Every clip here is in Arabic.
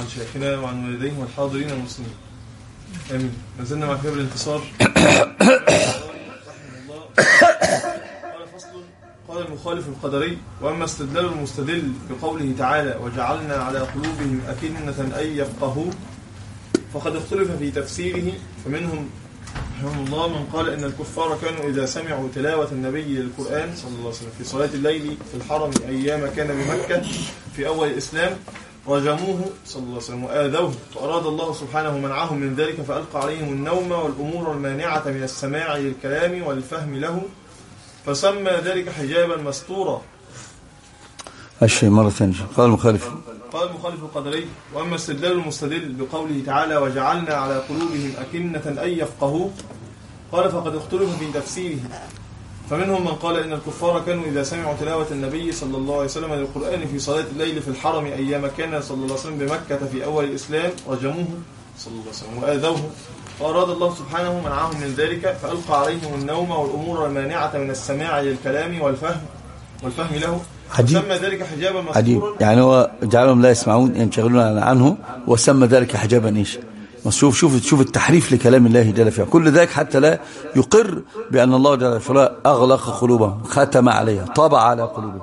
شيخنا وعن والديه والحاضرين المسلمين آمين. نزلنا مع كتاب الانتصار. قال المخالف القدري: وأما استدلال المستدل بقوله تعالى وجعلنا على قلوبهم أكنة أن يفقهوا فقد اختلف في تفسيره، فمنهم رحمه الله من قال إن الكفار كانوا إذا سمعوا تلاوة النبي للقرآن صلى الله عليه وسلم في صلاة الليل في الحرم أيام كان بمكة في أول الإسلام رجموه صلى الله عليه وسلم وآذوه، فأراد الله سبحانه منعهم من ذلك فألقى عليهم النوم والأمور المانعة من السماع للكلام والفهم له، فسمى ذلك حجابا مستورا. الشيء مرة ثانية. قال المخالف القدري: وأما استدلال المستدل بقوله تعالى وجعلنا على قلوبهم أكنة أن يفقهوا قال فقد اختلف في تفسيره، فمنهم من قال إن الكفار كانوا إذا سمعوا تلاوة النبي صلى الله عليه وسلم للقرآن في صلاة الليل في الحرم أيام كان صلى الله عليه وسلم بمكة في أول الإسلام رجموه صلى الله عليه وسلم وآذوه، فأراد الله سبحانه منعهم من ذلك فألقى عليهم النوم والأمور المانعة من السماع للكلام والفهم له، وسمى ذلك حجابا مستورا. يعني هو جعلهم لا يسمعون ينشغلون عنه وسمى ذلك حجابا ايش؟ شوف التحريف لكلام الله جل في علاه، كل ذلك حتى لا يقر بأن الله جل في علاه أغلق قلوبهم، ختم عليها، طبع على قلوبهم.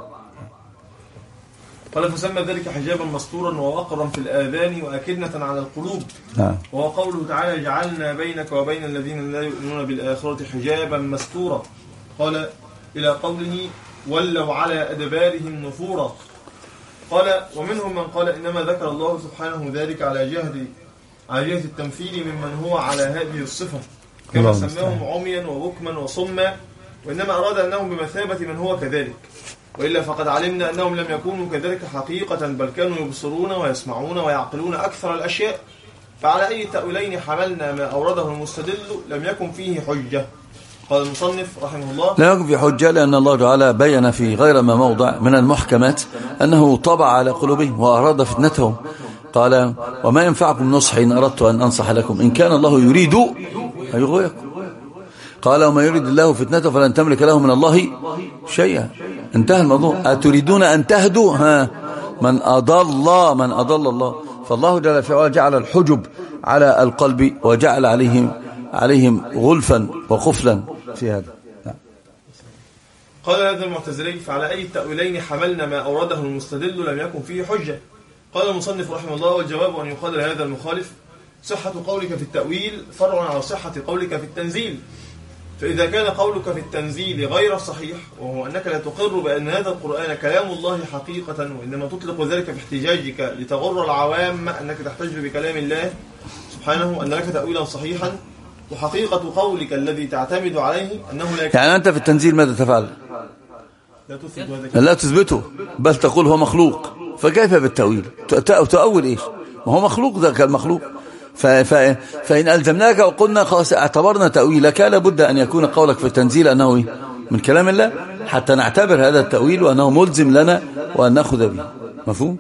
قال فسمى ذلك حجابا مستورا ووقرا في الآذان وأكنة على القلوب. وهو قوله تعالى جعلنا بينك وبين الذين لا يؤمنون بالآخرة حجابا مستورا. قال إلى قوله ولوا على أدبارهم نفورا. قال ومنهم من قال إنما ذكر الله سبحانه ذلك على جهة التمثيل ممن هو على هذه الصفة، كما سماهم عميا وبكما وصما، وإنما أراد أنهم بمثابة من هو كذلك، وإلا فقد علمنا أنهم لم يكونوا كذلك حقيقة، بل كانوا يبصرون ويسمعون ويعقلون أكثر الأشياء، فعلى أي تأويلين حملنا ما أورده المستدل لم يكن فيه حجة. قال المصنف رحمه الله لا يكن في حجة، لأن الله تعالى بين في غير ما موضع من المحكمات أنه طبع على قلوبهم وأراد فتنتهم. قال وما ينفعكم نصحي إن أردت أن أنصح لكم إن كان الله يريد أن يغويكم. قال وما يريد الله فتنته فلن تملك له من الله شيئا. انتهى الموضوع. أتريدون أن تهدوا من أضل الله. فالله جل في علاه جعل الحجب على القلب وجعل عليهم غلفا وقفلا في هذا. قال هذا المعتزلي فعلى أي التأويلين حملنا ما أورده المستدل لم يكن فيه حجة. قال المصنف رحمه الله والجواب أن يقال هذا المخالف صحة قولك في التأويل فرع على صحة قولك في التنزيل، فإذا كان قولك في التنزيل غير صحيح، وهو أنك لا تقر بأن هذا القرآن كلام الله حقيقة، وإنما تطلق ذلك في احتجاجك لتغر العوام أنك تحتج بكلام الله سبحانه أن لك تأويلا صحيحا، وحقيقة قولك الذي تعتمد عليه أنه لا يعني أنت في التنزيل ماذا تفعل؟ لا تثبته، بل تقول هو مخلوق، فكيف بالتأويل؟ تأول إيش؟ ما هو مخلوق، ذاك المخلوق. فإن ألزمناك وقلنا خلاص اعتبرنا تأويلك لابد أن يكون قولك في التنزيل أنه من كلام الله حتى نعتبر هذا التأويل وأنه ملزم لنا وأن نأخذ به. مفهوم؟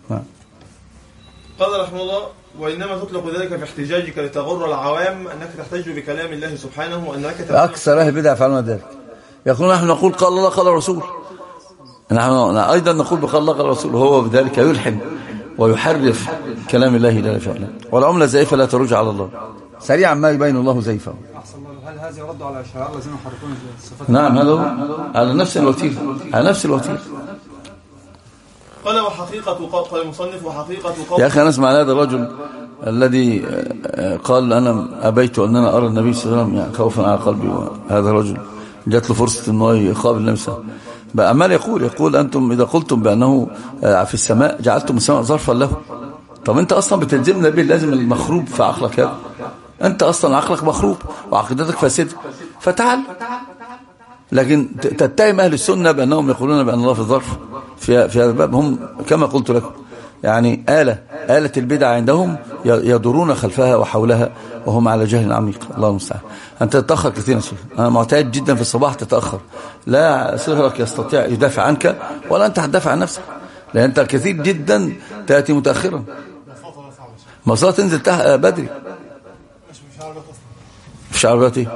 قال رحمه الله وإنما تطلق ذلك في احتجاجك لتغر العوام أنك تحتج بكلام الله سبحانه وأنك أكثر أهل البدع يفعلون ذلك. يقولون نحن نقول قال الله قال الرسول، نحن أيضا نقول بقال الله قال الرسول، وهو بذلك يلحم ويحرف كلام الله جل وعلا. والعملة زيفة لا ترجع على الله، سريعا ما يبين الله زيفه. هل هذا يرد على الأشاعرة الذين يحرفون الصفات؟ نعم، هذا على نفس الوتير. قال وحقيقة قال المصنف وحقيقة قول يا أخي نسمع هذا الرجل الذي قال أنا أبيت أن أنا أرى النبي صلى الله عليه وسلم يعني خوفا على قلبي، وهذا الرجل جات له فرصة أنه يقابل النبي صلى الله عليه وسلم، بأمال يقول أنتم إذا قلتم بأنه في السماء جعلتم السماء ظرفا له. طب أنت أصلا بتلزمنا به لازم المخروب في عقلك هذا، أنت أصلا عقلك مخروب وعقيدتك فاسدة، فتعال. لكن تتهم أهل السنة بأنهم يقولون بأن الله في الظرف في هذا الباب، هم كما قلت لكم يعني آلة البدع عندهم يدورون خلفها وحولها وهم على جهل عميق. الله المستعان. أنت تتأخر كثيرا شيخ، أنا معتاد جدا في الصباح تتأخر، لا صهرك يستطيع يدافع عنك ولا أنت هتدافع عن نفسك، لأن أنت كثير جدا تأتي متأخرا. مواصلات تنزل بدري. مفيش عربيات ايه؟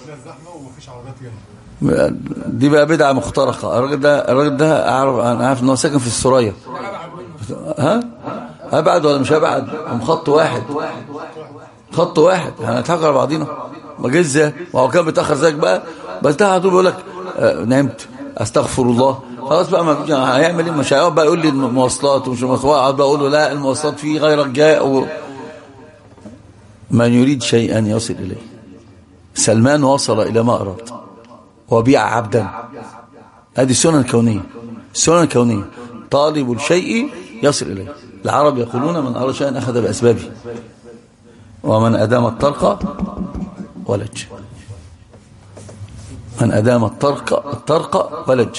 دي بقى بدعة مخترقة. الراجل ده انا عارف ان هو ساكن في السورية. ابعد ولا مش ابعد؟ هم خط واحد، خط واحد، هنضحك على بعضينا ما جاش ازاي؟ وهو كان بيتاخر زيك بقى، بس ده على طول بيقول لك نمت استغفر الله، خلاص بقى ما هيعمل ايه؟ مش هيقعد بقى يقول لي المواصلات ومش المواصلات، اقعد بقى اقول له لا المواصلات في غيرك جاء من يريد شيئا يصل اليه. سلمان وصل الى ما اراد وبيع عبدا. هذه السنن الكونيه، السنن الكونيه، طالب الشيء يصل اليه. العرب يقولون من اراد شيئا اخذ باسبابه ومن ادام الطرق ولج. من ادام الطرق ولج.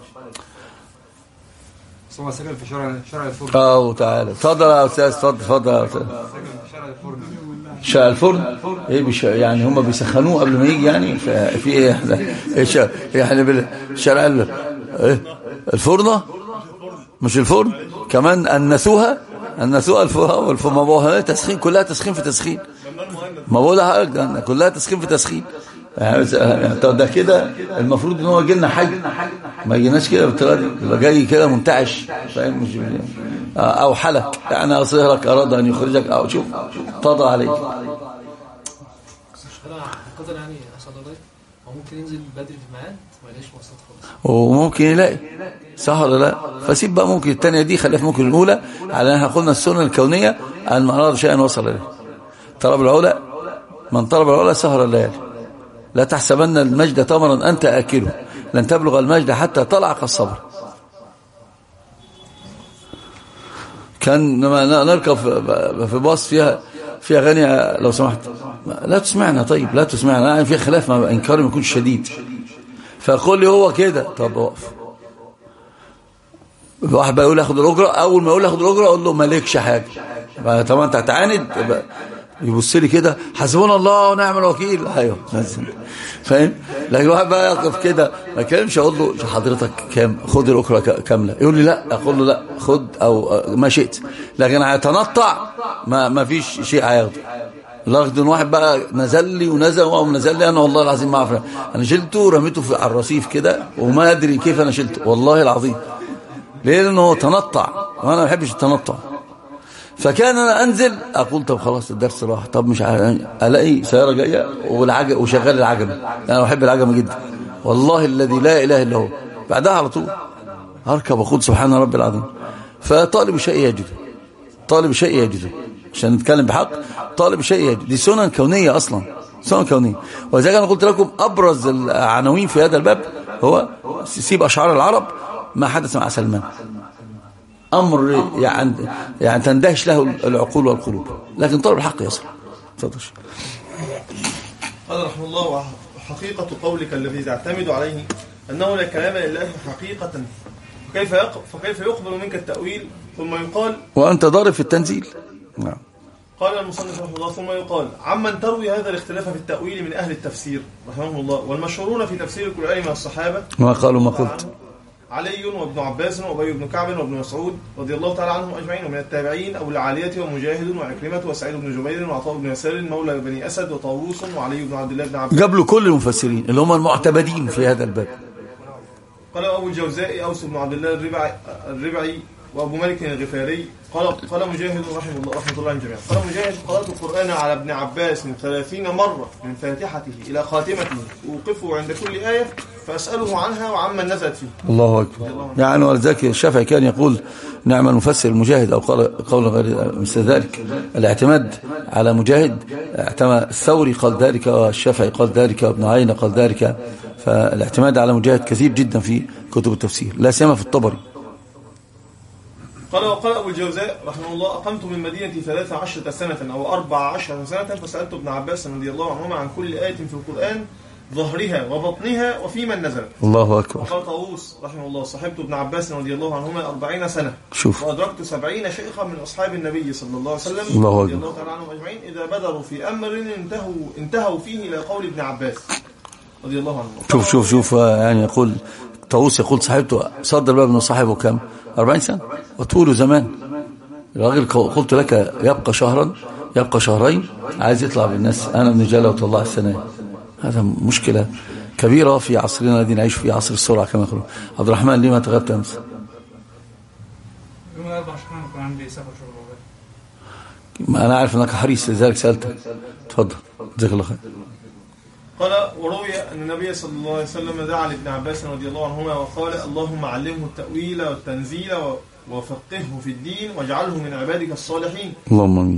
هو ساكن في شارع الفرن. تعالى اتفضل يا استاذ، اتفضل يا استاذ. شارع الفرن ايه يعني هم بيسخنوه قبل ما يجي يعني؟ في ايه يعني بالشارع الفرنه مش الفرن كمان انسوها الفرن تسخين، كلها تسخين في تسخين. ما بقولها كلها تسخين في تسخين. ده كده المفروض ان هو يجي لنا حي، ما يجيناش كده بالطريقه دي، يبقى جاي كده منتعش، فاهم؟ مش او حلك يعني صهرك اراد ان يخرجك او شوف تضع عليك. قدر يعني صدرك وممكن ينزل بدري في ميعاد ما يلاقيش مواصلات خالص، وممكن يلاقي صح ولا لا؟ فسيب بقى ممكن الثانيه دي، خليها في ممكن الاولى، على ان قلنا السنه الكونيه ان من اراد شيئا وصل اليه. طلب العلا، من طلب العلا سهر الليالي. لا تحسبن المجد تمرا أنت آكله، لن تبلغ المجد حتى طلعك الصبر. كان لما نركب في باص فيها غني، لو سمحت لا تسمعنا، طيب لا تسمعنا، يعني في خلاف ما إنكاري ما يكونش شديد، فقول لي هو كده، طب وقف. واحد بقى يقول اخد الأجرة، أول ما يقول اخد الأجرة أقول له مالكش حاجة. طبعا أنت هتعاند، يبص لي كده حسبنا الله ونعم الوكيل، ايوه فاهم؟ لكن واحد بقى يقف كده ما كلمش، اقول له حضرتك كام؟ خد الاخرى كامله. يقول لي لا، اقول له لا خد او ما شئت، لكن هيتنطع ما فيش شيء هياخده. لغد واحد بقى نزل لي ونزل لي، انا والله العظيم ما اعرف، انا شلته ورميته على الرصيف كده وما ادري كيف انا شلته والله العظيم. ليه؟ لانه تنطع وانا ما بحبش التنطع. فكان انا انزل اقول طب خلاص الدرس راح، طب مش الاقي سياره جايه وشغال العجمه، انا بحب العجمه جدا والله الذي لا اله الا هو. بعدها على طول اركب اقول سبحان ربي العظيم. فطالب شيء يجده، طالب شيء يجده، عشان نتكلم بحق، طالب شيء يجده. دي سنن كونيه اصلا، سنن كونيه. ولذلك انا قلت لكم ابرز العناوين في هذا الباب هو سيب اشعار العرب ما حدث مع سلمان. أمر يعني تندهش له العقول والقلوب، لكن طالب الحق يصل. تفضل. قال رحمه الله: وحقيقة قولك الذي تعتمد عليه أنه لا كلام لله حقيقة، فكيف يقبل منك التأويل ثم يقال وأنت ضارب في التنزيل. نعم. قال المصنف رحمه الله: ثم يقال عمن تروي هذا الاختلاف في التأويل من أهل التفسير رحمه الله والمشهورون في تفسير القرآن من الصحابة، ما قالوا ما قلت، علي وابن عباس وابي بن كعب وابن مسعود رضي الله تعالى عنهم اجمعين، ومن التابعين ابو العالية ومجاهد وعكرمة وسعيد بن جبير وعطاء بن يسار مولى بني اسد وطاووس وعلي بن عبد الله بن عباس. جاب له كل المفسرين اللي هم المعتمدين في هذا الباب. قال ابو الجوزاء اوس بن عبد الله الربعي وابو مالك الغفاري قال مجاهد رحمه الله جميعا، قال مجاهد: قرأت القرآن على ابن عباس 30 مرة من فاتحته إلى خاتمته، أوقفه عند كل آية فأسأله عنها وعمن نزلت فيه. الله أكبر. يعني ولذلك الشافعي كان يقول: نعم المفسر المجاهد، أو قول غير مثل ذلك. الاعتماد على مجاهد، اعتمد الثوري قال ذلك، والشافعي قال ذلك، وابن عيينة قال ذلك. فالاعتماد على مجاهد كثير جدا في كتب التفسير، لا سيما في الطبري. وقال أبو الجوزاء رحمه الله: أقمت من مدينة 13 سنة أو 14 سنة، فسألت ابن عباس رضي الله عنهما عن كل آية في القرآن، ظهرها وبطنها وفي من نزلت. الله أكبر. وقال طاووس رحمه الله: صحبت ابن عباس رضي الله عنهما 40 سنة، شوف، وأدركت 70 شيخا من أصحاب النبي صلى الله عليه وسلم الله رضي الله تعالى عنهم أجمعين، إذا بدروا في أمر انتهوا فيه إلى قول ابن عباس رضي الله عنه. شوف يعني يقول طاووس، يقول صاحبته صدر باب انه صاحبه كم 40 سنة وطوله زمان. الراجل قلت لك يبقى شهرا، يبقى شهرين، عايز يطلع بالناس انا ابن جلوة الله السنة. هذا مشكلة كبيرة في عصرنا الذي نعيش في عصر السرعة كما يقولون. عبد الرحمن لما تغبت امس؟ يوم 4 شهر كان عندي سفر شغل. ما أنا عارف أنك حريص لذلك سألتك. تفضل جزاك الله خير. قال وروي أن النبي صلى الله عليه وسلم دعا لابن عباس رضي الله عنهما وقال اللهم علمه التأويل والتنزيل وفقهه في الدين واجعله من عبادك الصالحين. اللهم امين.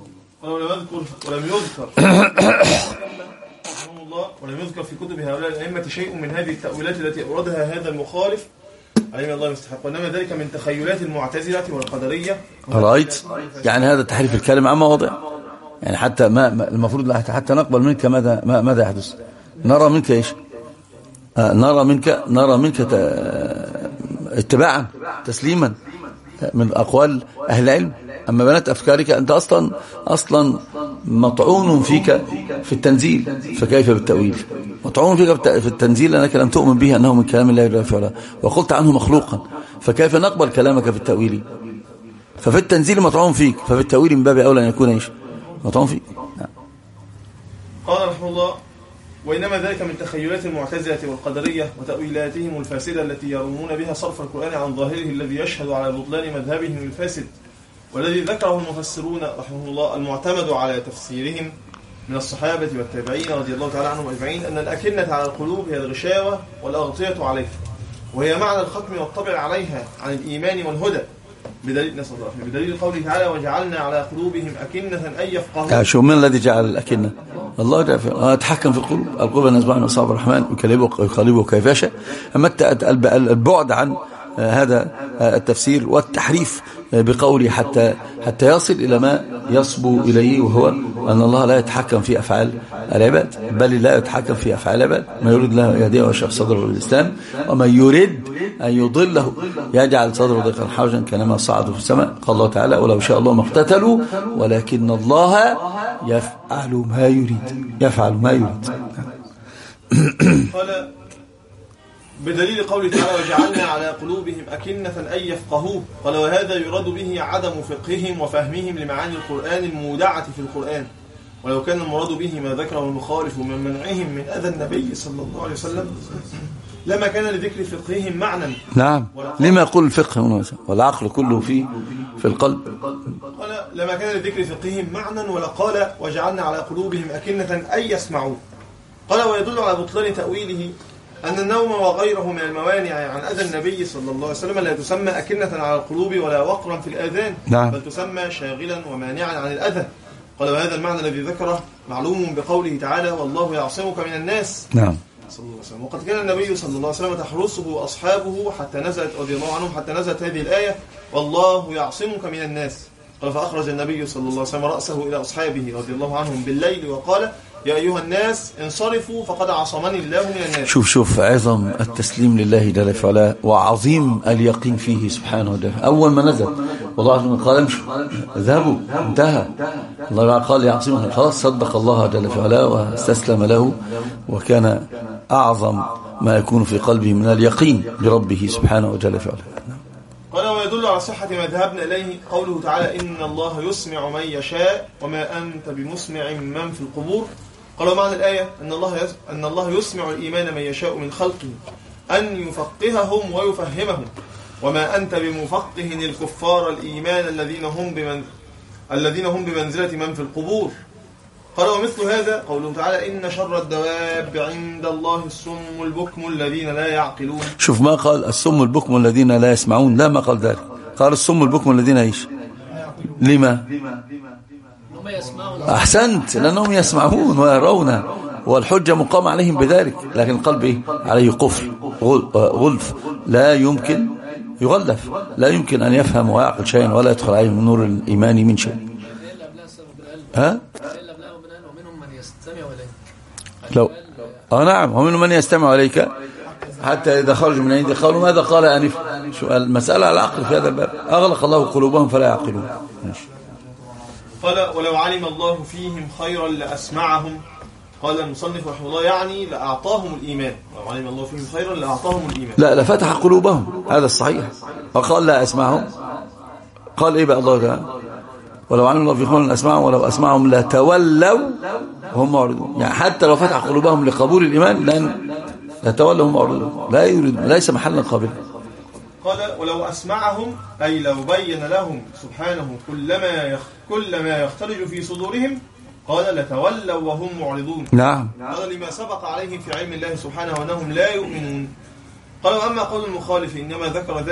ولم يذكر في كتب هؤلاء الأئمة شيء من هذه التأويلات التي أوردها هذا المخالف عليه الله يستحق، وإنما ذلك من تخيلات المعتزلة والقدرية. رأيت يعني هذا تحريف الكلمة عن مواضع، يعني حتى ما المفروض حتى نقبل منك ماذا يحدث. نرى منك ايش؟ نرى منك اتباعا تسليما من أقوال أهل العلم. أما بنات أفكارك أنت أصلا مطعون فيك في التنزيل، فكيف بالتأويل؟ مطعون فيك في التنزيل لأنك لم تؤمن به أنه من كلام الله جل وعلا، وقلت عنه مخلوقا، فكيف نقبل كلامك في التأويل؟ ففي التنزيل مطعون فيك، ففي التأويل من باب أولى أن يكون إيش؟ مطعون فيك. قال رحمه الله وإنما ذلك من تخيلات المعتزلة والقدرية وتأويلاتهم الفاسدة التي يرمون بها صرف القرآن عن ظاهره الذي يشهد على بطلان مذهبهم الفاسد، والذي ذكره المفسرون رحمه الله المعتمد على تفسيرهم من الصحابة والتابعين رضي الله تعالى عنهم أجمعين أن الأكنة على القلوب هي الغشاوة والأغطية عليها، وهي معنى الختم والطبع عليها عن الإيمان والهدى، بدليل قوله تعالى وجعلنا على قلوبهم أكنة أن يفقهوا. شو من الذي جعل الأكنة؟ الله يتحكم في القلوب. القلوب نزبع من أصحاب الرحمن يقلبه كيف يشاء. أما البعد عن هذا التفسير والتحريف بقوله حتى يصل إلى ما يصبو إليه، وهو أن الله لا يتحكم في أفعال العباد، بل لا يتحكم في أفعال العباد. ما يريد الله يهديه ويشرح صدره للإسلام، وما يريد أن يضله يجعل صدره ضيقا حرجا كانما صعد في السماء. قال الله تعالى ولو شاء الله ما اقتتلوا ولكن الله يفعل ما يريد. قال بدليل قوله تعالى وجعلنا على قلوبهم أكنة أن يفقهوه، قال وهذا يراد به عدم فقههم وفهمهم لمعاني القرآن المودعة في القرآن، ولو كان المراد به ما ذكره المخالف من منعهم من أذى النبي صلى الله عليه وسلم لما كان لذكر فقههم معنى. نعم، لما يقول الفقه والعقل كله في القلب. قال لما كان لذكر فقههم معنى ولقال وجعلنا على قلوبهم أكنة أن يسمعوه. قال ويدل على بطلان تأويله أن النوم وغيره من الموانع عن أذى النبي صلى الله عليه وسلم لا تسمى أكنة على القلوب ولا وقرا في الآذان، نعم، بل تسمى شاغلا ومانعا عن الأذى. قال وهذا المعنى الذي ذكره معلوم بقوله تعالى والله يعصمك من الناس. نعم. صلى الله عليه وسلم. وقد كان النبي صلى الله عليه وسلم تحرسه أصحابه حتى نزلت رضي الله عنهم حتى نزلت هذه الآية والله يعصمك من الناس. قال فأخرج النبي صلى الله عليه وسلم رأسه إلى أصحابه رضي الله عنهم بالليل وقال يا أيها الناس انصرفوا فقد عصمني الله من الناس. شوف عظم التسليم لله جل وعلا وعظيم اليقين فيه سبحانه وتعالى. أول ما نزل والله عز وجل قال امشوا اذهبوا انتهى، الله قال يعصمك، خلاص صدق الله جل وعلا واستسلم له، وكان أعظم ما يكون في قلبه من اليقين بربه سبحانه وتعالى. قال ويدل على صحة ما ذهبنا إليه قوله تعالى إن الله يسمع من يشاء وما أنت بمسمع من في القبور. قال معنى الآية أن الله يسمع الإيمان من يشاء من خلقه أن يفقههم ويفهمهم، وما أنت بمفقه الكفار الإيمان الذين هم بمنزلة من في القبور. قال ومثل هذا قوله تعالى إن شر الدواب عند الله الصم البكم الذين لا يعقلون. شوف ما قال الصم البكم الذين لا يسمعون، لا ما قال ذلك، قال الصم البكم الذين ايش؟ لما؟ أحسنت، لأنهم يسمعون ويرون والحجة مقام عليهم بذلك، لكن القلب إيه؟ عليه قفل غلف، لا يمكن يغلف، لا يمكن أن يفهم ويعقل شيئا ولا يدخل عليه من نور الإيمان من شيء. ها؟ لو نعم، ومنهم من يستمع إليك حتى إذا خرجوا من عندك قالوا ماذا قال آنفا. شو المسألة على العقل في هذا الباب، أغلق الله قلوبهم فلا يعقلون. قال ولو علم الله فيهم خيرا لأسمعهم. قال المصنف رحمه الله يعني لأعطاهم الإيمان، لو علم الله فيهم خيرا لأعطاهم الإيمان، لا لفتح قلوبهم، هذا الصحيح. وقال لا أسمعهم، قال إيه بقى الله تعالى ولو علم الله فيهم خيرا لأسمعهم ولو أسمعهم لا تولوا هم معرضون. يعني حتى لو فتح قلوبهم لقبول الإيمان لا تولوا هم معرضون، لا يريدون، ليس محلا قابلا. قال ولو أسمعهم أي لو بين لهم سبحانه كل ما يختلج في صدورهم قال لتولوا وهم معرضون. نعم. قال لما سبق عليهم في علم الله سبحانه وأنهم لا يؤمنون. قال وأما قول المخالف إنما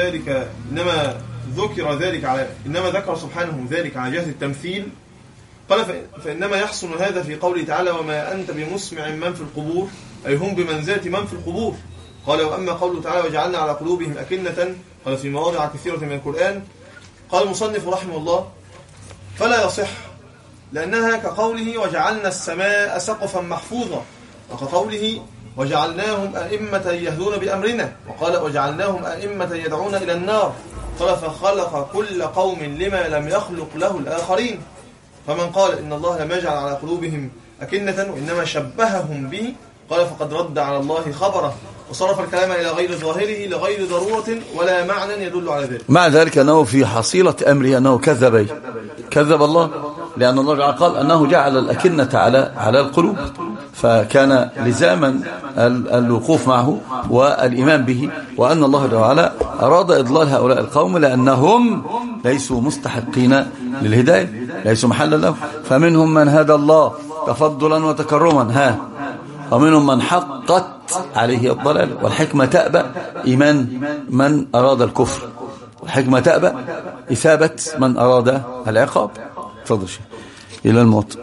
ذكر سبحانه ذلك على جهة التمثيل قال فإنما يحصل هذا في قوله تعالى وما أنت بمسمع من في القبور أي هم بمنزلة من في القبور. قال وأما قوله تعالى وجعلنا على قلوبهم أكنة قال في مواضع كثيرة من القرآن. قال المصنف رحمه الله فلا يصح لأنها كقوله وجعلنا السماء سقفا محفوظا وكقوله وجعلناهم أئمة يهدون بأمرنا وقال وجعلناهم أئمة يدعون إلى النار قال فخلق كل قوم لما لم يخلق له الآخرين. فمن قال إن الله لم يجعل على قلوبهم أكنة وإنما شبههم به قال فقد رد على الله خبره وصرف الكلام إلى غير ظاهره لغير ضرورة ولا معنى يدل على ذلك. مع ذلك أنه في حصيلة أمره أنه كذب الله لأن الله قال أنه جعل الأكنة على القلوب فكان لزاما الوقوف معه والإيمان به وأن الله تعالى أراد إضلال هؤلاء القوم لأنهم ليسوا مستحقين للهداية ليسوا محلا له. فمنهم من هدى الله تفضلا وتكرما ومنهم من حقت عليه الضلال والحكمة تأبى إيمان من أراد الكفر والحكمة تأبى إثابة من أراد العقاب. تفضل شيء إلى الموت.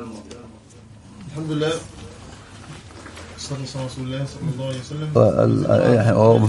الحمد لله صلى الله عليه وسلم